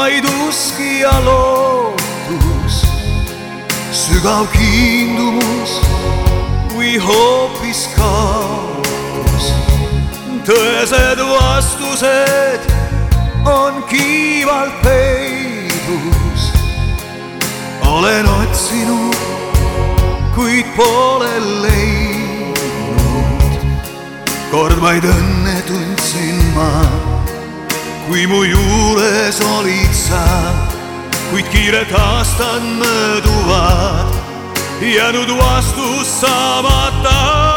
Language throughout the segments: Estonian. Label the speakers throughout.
Speaker 1: vaid usk ja lootus, sügav kiindumus või hoopis kaotus. Tõesed vastused on kiivalt peidus. Olen otsinud, kuid pole leidnud. Kord vaid õnne tundsin ma, kui mu juures olid sa, kuid kiired aastad mööduvad, jäänud vastus saamata.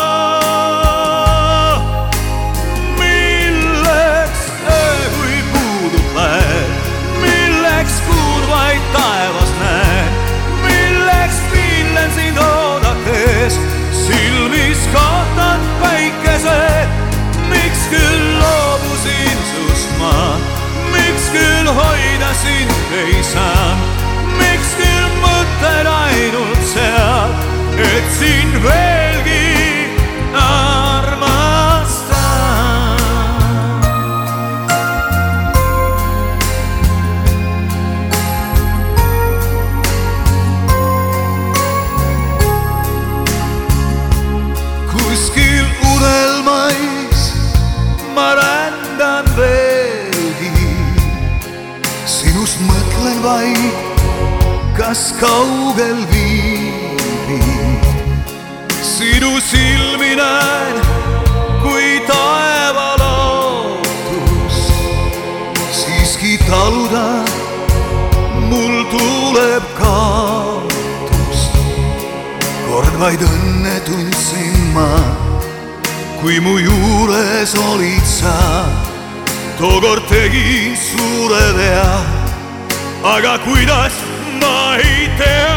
Speaker 1: Milleks öö, kui puudub päev, milleks kuud vaid taevas näen, milleks piinlen sind oodates, silmis kaotan päikese. Miks küll loobusin sust ma, miks küll hoida sind ei saa, miks küll mõtlen ainult seal, et sind veelgi armastan. Kuskil unelmais ma rändan veelgi, sinust mõtlen vaid, kas kaugel viibid. Sinu silmi näen, kui taeva lootus, siiski taluda mul tuleb kaotus. Kord vaid õnne tundsin ma, kui mu juures olid sa. Tookord tegin suure vea, aga kuidas ma ei tea.